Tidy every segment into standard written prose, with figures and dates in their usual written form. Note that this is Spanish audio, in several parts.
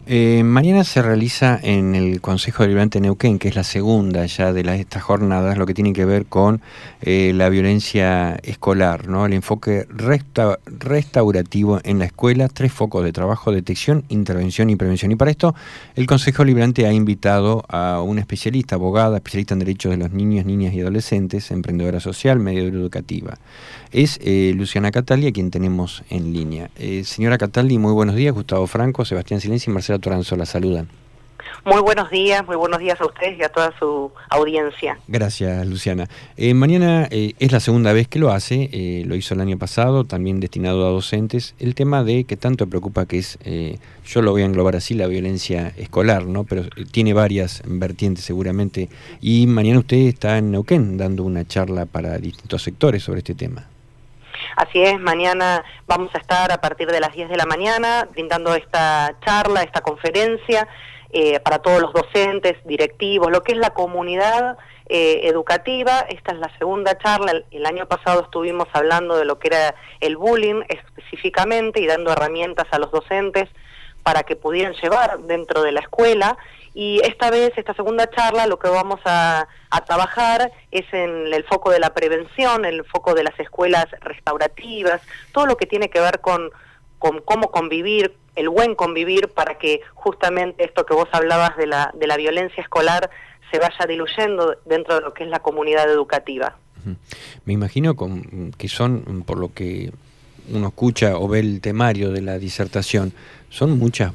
Mañana se realiza en el Consejo Deliberante de Neuquén, que es la segunda ya de estas jornadas, lo que tiene que ver con la violencia escolar, ¿no? El enfoque restaurativo en la escuela, 3 focos de trabajo: detección, intervención y prevención. Y para esto, el Consejo Deliberante ha invitado a una especialista, abogada, especialista en derechos de los niños, niñas y adolescentes, emprendedora social, mediadora educativa. Es Luciana Cataldi, a quien tenemos en línea. Señora Cataldi, muy buenos días. Gustavo Franco, Sebastián Silenzi y Marcela Toranzo la saludan. Muy buenos días a ustedes y a toda su audiencia. Gracias, Luciana. Mañana es la segunda vez que lo hace, lo hizo el año pasado, también destinado a docentes. El tema de que tanto preocupa, que es, yo lo voy a englobar así, la violencia escolar, ¿no? Pero tiene varias vertientes seguramente. Y mañana usted está en Neuquén dando una charla para distintos sectores sobre este tema. Así es, mañana vamos a estar a partir de las 10 de la mañana brindando esta charla, esta conferencia para todos los docentes, directivos, lo que es la comunidad educativa. Esta es la segunda charla. El año pasado estuvimos hablando de lo que era el bullying específicamente y dando herramientas a los docentes para que pudieran llevar dentro de la escuela. Y esta vez, esta segunda charla, lo que vamos a trabajar es en el foco de la prevención, el foco de las escuelas restaurativas, todo lo que tiene que ver con cómo convivir, el buen convivir, para que justamente esto que vos hablabas de la violencia escolar se vaya diluyendo dentro de lo que es la comunidad educativa. Me imagino que son, por lo que uno escucha o ve el temario de la disertación, son muchas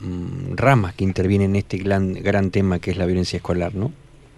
ramas que intervienen en este gran tema que es la violencia escolar, ¿no?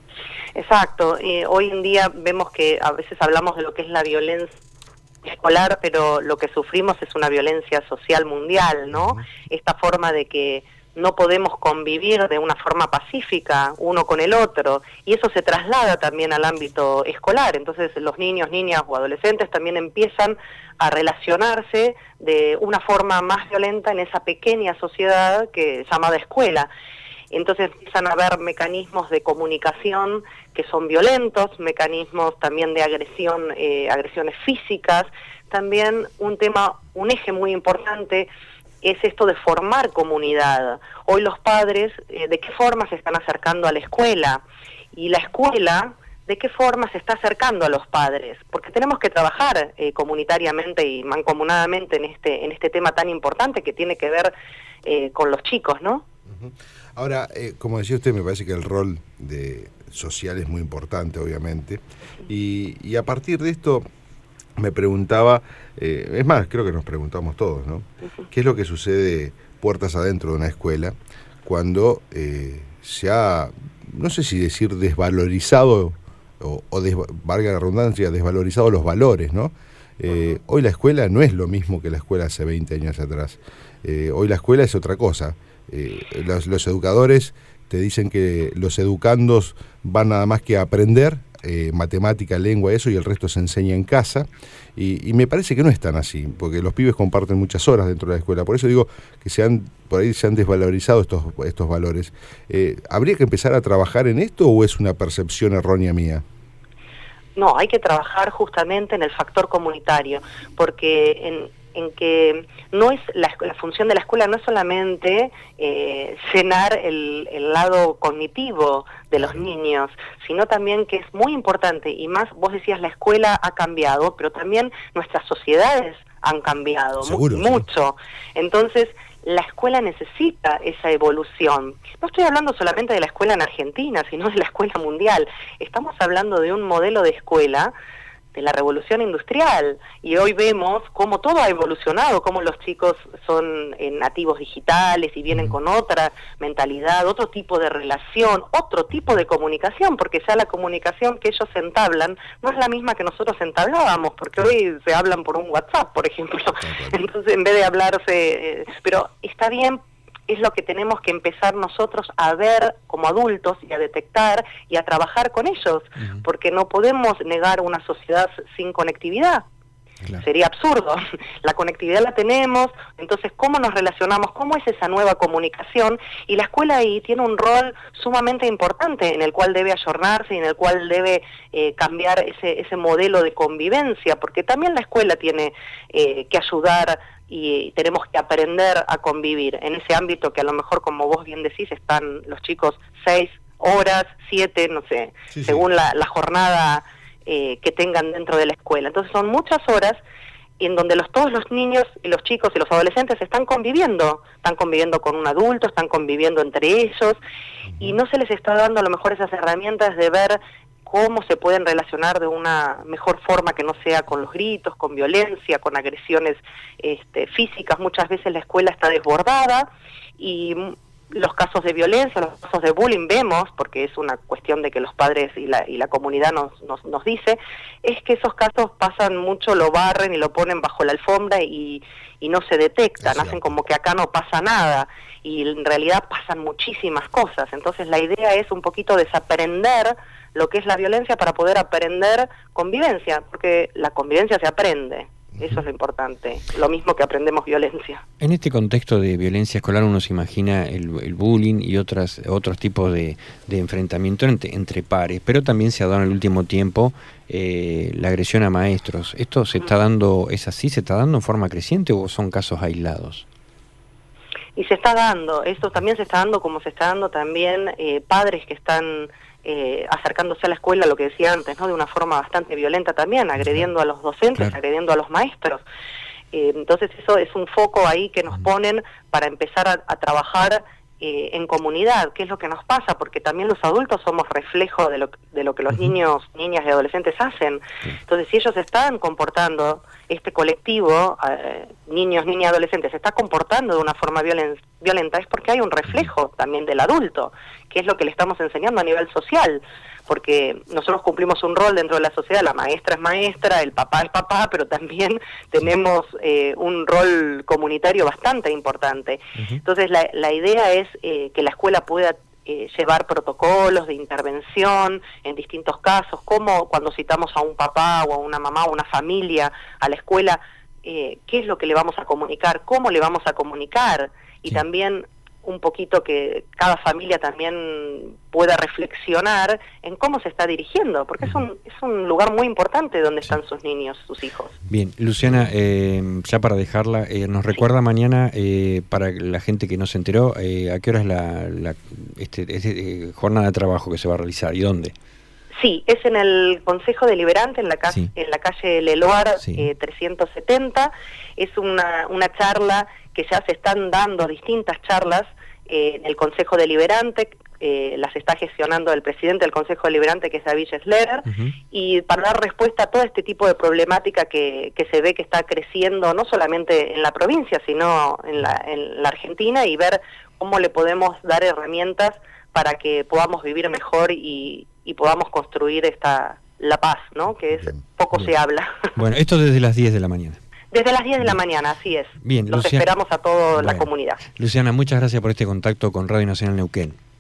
Exacto. Hoy en día vemos que a veces hablamos de lo que es la violencia escolar, pero lo que sufrimos es una violencia social mundial, ¿no? Esta forma de que no podemos convivir de una forma pacífica uno con el otro, y eso se traslada también al ámbito escolar. Entonces los niños, niñas o adolescentes también empiezan a relacionarse de una forma más violenta en esa pequeña sociedad que llamada escuela. Entonces empiezan a haber mecanismos de comunicación que son violentos, mecanismos también de agresión, agresiones físicas. También un eje muy importante es esto de formar comunidad. Hoy los padres, ¿de qué forma se están acercando a la escuela? Y la escuela, ¿de qué forma se está acercando a los padres? Porque tenemos que trabajar comunitariamente y mancomunadamente en este tema tan importante que tiene que ver con los chicos, ¿no? Ahora, como decía usted, me parece que el rol social es muy importante, obviamente, y a partir de esto me preguntaba, es más, creo que nos preguntamos todos, ¿no? ¿Qué es lo que sucede puertas adentro de una escuela cuando se ha, no sé si decir desvalorizado, valga la redundancia, desvalorizado los valores, ¿no? Hoy la escuela no es lo mismo que la escuela hace 20 años atrás. Hoy la escuela es otra cosa. Los educadores te dicen que los educandos van nada más que a aprender matemática, lengua, eso, y el resto se enseña en casa, y me parece que no es tan así, porque los pibes comparten muchas horas dentro de la escuela. Por eso digo que por ahí se han desvalorizado estos valores. ¿Habría que empezar a trabajar en esto o es una percepción errónea mía? No, hay que trabajar justamente en el factor comunitario, porque en que no es la función de la escuela no es solamente llenar el lado cognitivo de los niños, sino también que es muy importante, y más, vos decías, la escuela ha cambiado, pero también nuestras sociedades han cambiado. Seguro, mucho. Entonces, la escuela necesita esa evolución. No estoy hablando solamente de la escuela en Argentina, sino de la escuela mundial. Estamos hablando de un modelo de escuela de la revolución industrial, y hoy vemos cómo todo ha evolucionado, cómo los chicos son nativos digitales y vienen con otra mentalidad, otro tipo de relación, otro tipo de comunicación, porque ya la comunicación que ellos entablan no es la misma que nosotros entablábamos, porque hoy se hablan por un WhatsApp, por ejemplo. Entonces, en vez de hablarse, pero está bien. Es lo que tenemos que empezar nosotros a ver como adultos y a detectar y a trabajar con ellos, porque no podemos negar una sociedad sin conectividad. Claro. Sería absurdo. La conectividad la tenemos, entonces ¿cómo nos relacionamos? ¿Cómo es esa nueva comunicación? Y la escuela ahí tiene un rol sumamente importante en el cual debe ayornarse y en el cual debe cambiar ese modelo de convivencia, porque también la escuela tiene que ayudar y tenemos que aprender a convivir en ese ámbito que a lo mejor, como vos bien decís, están los chicos 6 horas, 7, no sé, Sí, según sí. la jornada que tengan dentro de la escuela. Entonces son muchas horas en donde todos los niños y los chicos y los adolescentes están conviviendo con un adulto, están conviviendo entre ellos, y no se les está dando a lo mejor esas herramientas de ver cómo se pueden relacionar de una mejor forma que no sea con los gritos, con violencia, con agresiones físicas. Muchas veces la escuela está desbordada y los casos de violencia, los casos de bullying vemos, porque es una cuestión de que los padres y la comunidad nos dice, es que esos casos pasan mucho, lo barren y lo ponen bajo la alfombra y no se detectan, hacen como que acá no pasa nada, y en realidad pasan muchísimas cosas. Entonces la idea es un poquito desaprender lo que es la violencia para poder aprender convivencia, porque la convivencia se aprende. Eso es lo importante, lo mismo que aprendemos violencia. En este contexto de violencia escolar uno se imagina el bullying y otros tipos de enfrentamiento entre pares, pero también se ha dado en el último tiempo la agresión a maestros. ¿Esto se está dando, es así, se está dando en forma creciente o son casos aislados? Y se está dando, esto también se está dando como se está dando también padres que están acercándose a la escuela, lo que decía antes, ¿no? De una forma bastante violenta también, agrediendo a los docentes, claro, agrediendo a los maestros. Entonces eso es un foco ahí que nos ponen para empezar a trabajar en comunidad, qué es lo que nos pasa, porque también los adultos somos reflejo de lo que los niños, niñas y adolescentes hacen. Entonces, si ellos se están comportando, este colectivo, niños, niñas y adolescentes, se está comportando de una forma violenta, es porque hay un reflejo también del adulto, que es lo que le estamos enseñando a nivel social, porque nosotros cumplimos un rol dentro de la sociedad, la maestra es maestra, el papá es papá, pero también tenemos un rol comunitario bastante importante. Entonces la idea es que la escuela pueda llevar protocolos de intervención en distintos casos, como cuando citamos a un papá o a una mamá o una familia a la escuela, qué es lo que le vamos a comunicar, cómo le vamos a comunicar, y también un poquito que cada familia también pueda reflexionar en cómo se está dirigiendo, porque es un lugar muy importante donde están sus niños, sus hijos. Bien, Luciana, ya para dejarla, nos recuerda mañana, para la gente que no se enteró, ¿a qué hora es la jornada de trabajo que se va a realizar y dónde? Sí, es en el Consejo Deliberante, en la calle Leloir 370. Es una charla que ya se están dando distintas charlas en el Consejo Deliberante, las está gestionando el presidente del Consejo Deliberante, que es David Schlerer, y para dar respuesta a todo este tipo de problemática que se ve que está creciendo no solamente en la provincia, sino en la Argentina, y ver cómo le podemos dar herramientas para que podamos vivir mejor y podamos construir la paz, ¿no? Que poco se habla. Bueno, esto desde las 10 de la mañana. Desde las 10 de la mañana, así es. Bien, Los esperamos a toda la comunidad. Luciana, muchas gracias por este contacto con Radio Nacional Neuquén.